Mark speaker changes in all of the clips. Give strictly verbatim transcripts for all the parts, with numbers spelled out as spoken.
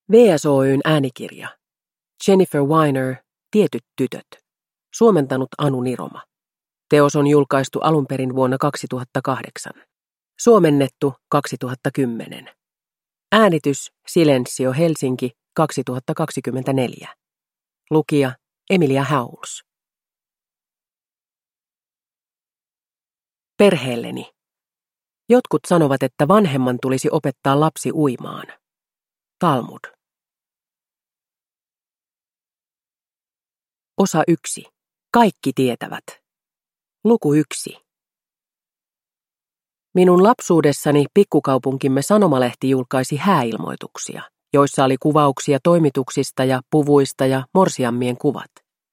Speaker 1: V S O:n äänikirja. Jennifer Weiner, Tietyt tytöt. Suomentanut Anu Niroma. Teos on julkaistu alun perin vuonna kaksituhattakahdeksan. Suomennettu kaksituhattakymmenen. Äänitys Silensio Helsinki kaksituhattakaksikymmentäneljä. Lukija Emilia Howells. Perheelleni. Jotkut sanovat, että vanhemman tulisi opettaa lapsi uimaan. Talmud. Osa yksi. Kaikki tietävät. Luku yksi. Minun lapsuudessani pikkukaupunkimme sanomalehti julkaisi hääilmoituksia, joissa oli kuvauksia toimituksista ja puvuista ja morsiammien kuvat.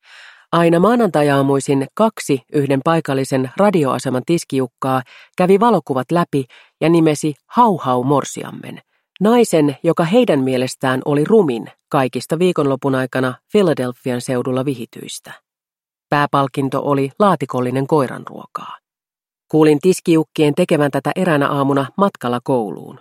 Speaker 1: Aina maanantajaamuisin kaksi yhden paikallisen radioaseman tiskijukkaa kävi valokuvat läpi ja nimesi Hauhau morsiammen, naisen, joka heidän mielestään oli rumin kaikista viikonlopun aikana Philadelphian seudulla vihityistä. Pääpalkinto oli laatikollinen koiranruokaa. Kuulin tiskijukkien tekevän tätä eräänä aamuna matkalla kouluun.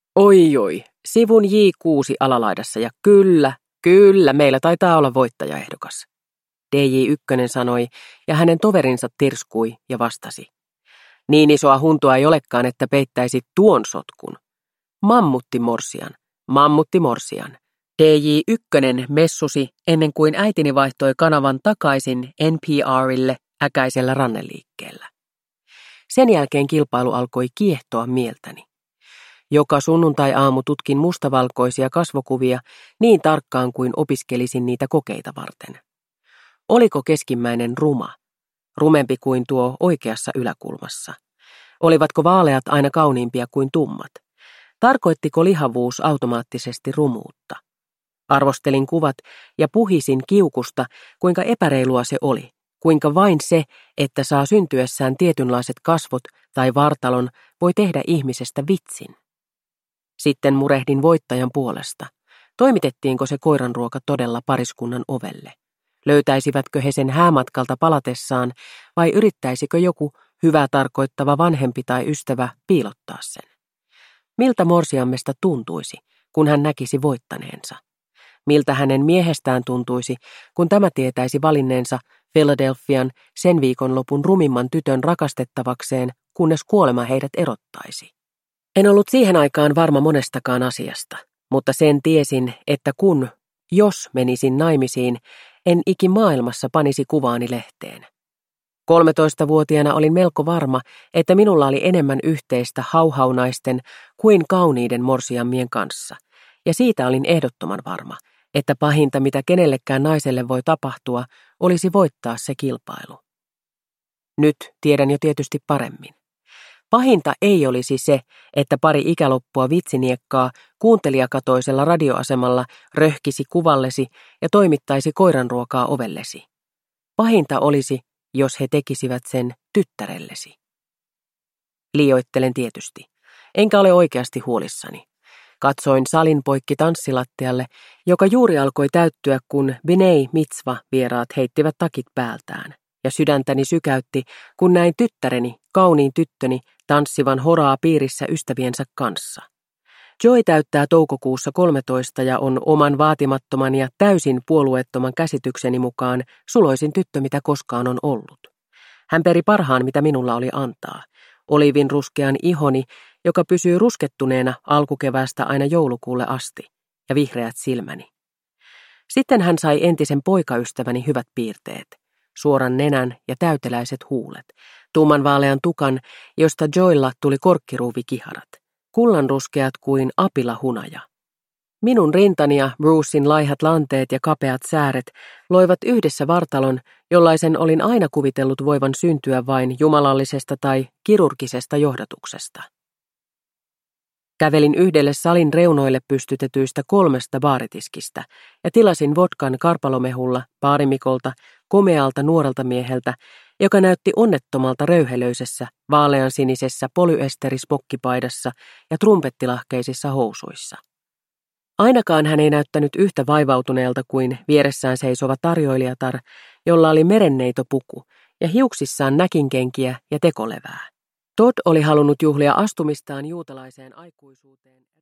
Speaker 1: Oi oi, sivun J kuusi alalaidassa ja kyllä, kyllä, meillä taitaa olla voittajaehdokas. D J yksi sanoi ja hänen toverinsa tirskui ja vastasi. Niin isoa huntua ei olekaan, että peittäisi tuon sotkun. Mammutti morsian, mammutti morsian. D J yksi messusi ennen kuin äitini vaihtoi kanavan takaisin N P R:ille äkäisellä ranneliikkeellä. Sen jälkeen kilpailu alkoi kiehtoa mieltäni. Joka sunnuntai-aamu tutkin mustavalkoisia kasvokuvia niin tarkkaan kuin opiskelisin niitä kokeita varten. Oliko keskimmäinen ruma, rumempi kuin tuo oikeassa yläkulmassa? Olivatko vaaleat aina kauniimpia kuin tummat? Tarkoittiko lihavuus automaattisesti rumuutta? Arvostelin kuvat ja puhisin kiukusta, kuinka epäreilua se oli, kuinka vain se, että saa syntyessään tietynlaiset kasvot tai vartalon, voi tehdä ihmisestä vitsin. Sitten murehdin voittajan puolesta. Toimitettiinko se koiranruoka todella pariskunnan ovelle? Löytäisivätkö he sen häämatkalta palatessaan vai yrittäisikö joku hyvää tarkoittava vanhempi tai ystävä piilottaa sen? Miltä morsiammesta tuntuisi, kun hän näkisi voittaneensa? Miltä hänen miehestään tuntuisi, kun tämä tietäisi valinneensa Philadelphian sen viikonlopun rumimman tytön rakastettavakseen, kunnes kuolema heidät erottaisi? En ollut siihen aikaan varma monestakaan asiasta, mutta sen tiesin, että kun, jos menisin naimisiin, en ikimaailmassa panisi kuvaani lehteen. kolmetoistavuotiaana olin melko varma, että minulla oli enemmän yhteistä hauhaunaisten kuin kauniiden morsiammien kanssa, ja siitä olin ehdottoman varma, että pahinta, mitä kenellekään naiselle voi tapahtua, olisi voittaa se kilpailu. Nyt tiedän jo tietysti paremmin. Pahinta ei olisi se, että pari ikäloppua vitsiniekkaa kuuntelijakatoisella radioasemalla röhkisi kuvallesi ja toimittaisi koiranruokaa ovellesi. Pahinta olisi, jos he tekisivät sen tyttärellesi. Liioittelen tietysti, enkä ole oikeasti huolissani. Katsoin salin poikki tanssilattialle, joka juuri alkoi täyttyä, kun Bnei Mitzva-vieraat heittivät takit päältään, ja sydäntäni sykäytti, kun näin tyttäreni, kauniin tyttöni, tanssivan horaa piirissä ystäviensä kanssa. Joy täyttää toukokuussa kolmetoista ja on oman vaatimattoman ja täysin puolueettoman käsitykseni mukaan suloisin tyttö, mitä koskaan on ollut. Hän peri parhaan, mitä minulla oli antaa. Olivin ruskean ihoni, joka pysyy ruskettuneena alkukeväästä aina joulukuulle asti, ja vihreät silmäni. Sitten hän sai entisen poikaystäväni hyvät piirteet, suoran nenän ja täyteläiset huulet, tummanvaalean tukan, josta Joylla tuli korkkiruuvikiharat, kullanruskeat kuin apilahunaja. Minun rintani ja Brucein laihat lanteet ja kapeat sääret loivat yhdessä vartalon, jollaisen olin aina kuvitellut voivan syntyä vain jumalallisesta tai kirurgisesta johdatuksesta. Kävelin yhdelle salin reunoille pystytetyistä kolmesta baaritiskistä ja tilasin vodkan karpalomehulla baarimikolta, komealta nuorelta mieheltä, joka näytti onnettomalta röyhelöisessä, vaaleansinisessä polyesterismokkipaidassa ja trumpettilahkeisissa housuissa. Ainakaan hän ei näyttänyt yhtä vaivautuneelta kuin vieressään seisova tarjoilijatar, jolla oli merenneitopuku ja hiuksissaan näkinkenkiä ja tekolevää. Todd oli halunnut juhlia astumistaan juutalaiseen aikuisuuteen.